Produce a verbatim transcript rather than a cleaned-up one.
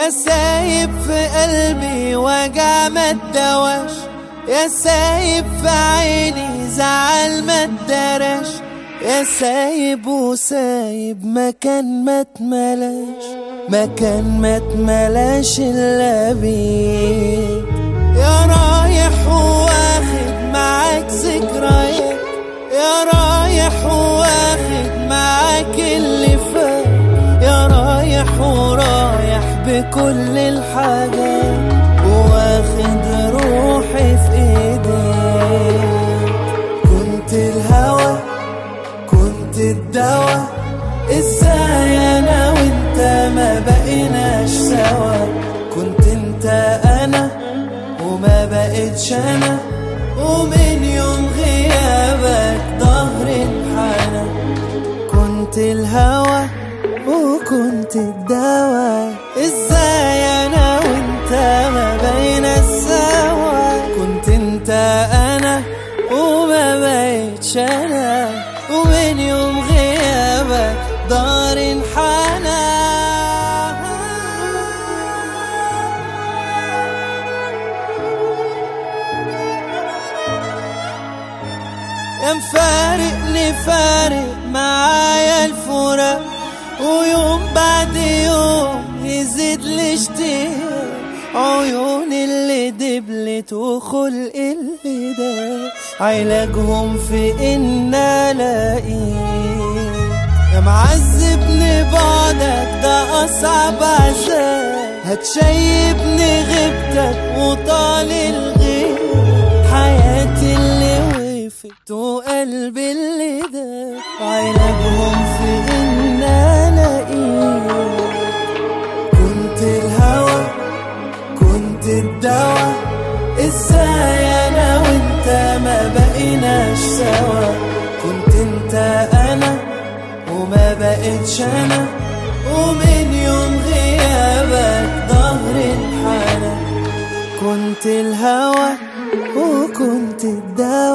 يا سايب في قلبي وجع ما اتدواش، يا سايب في عيني زعل ما اتدراش، يا سايب وسايب مكان ما اتملاش، مكان ما اتملاش الا بيك. يا رايح واخد معاك ذكريات، يا رايح واخد معاك اللي فات، يا رايح ورايح بكل الحاجات، واخد روحي في ايديك. كنت الهوى كنت الدوا، ازاي انا وانت ما بقيناش سوا؟ كنت انت انا وما بقيتش انا، ومن يوم غيابك ظهري انحنى. كنت الهوى وكنت الدوا، ازاي انا وانت ما بقينا سوا؟ كنت انت انا وما بقيتش انا، ومن يوم غيابك ظهري انحنى. يا مفارقني فارق معايا الفراق، ويوم بعد يوم يزيد الاشتياق، عيون اللي دبلت وخلق اللي ده، علاجهم في ان الاقيك. يا معذبني بعدك ده اصعب عذاب، هتشيبني غيبتك وطال الغيب، حياتي اللي وقفت وقلبي اللي داب، علاجهم في ان الاقيك. كنت الهوى كنت الدوا، ازاي انا وانت ما بقيناش سوا؟ كنت انت انا وما بقيتش انا، ومن يوم غيابك ظهري انحنى. كنت الهوى وكنت الدوا.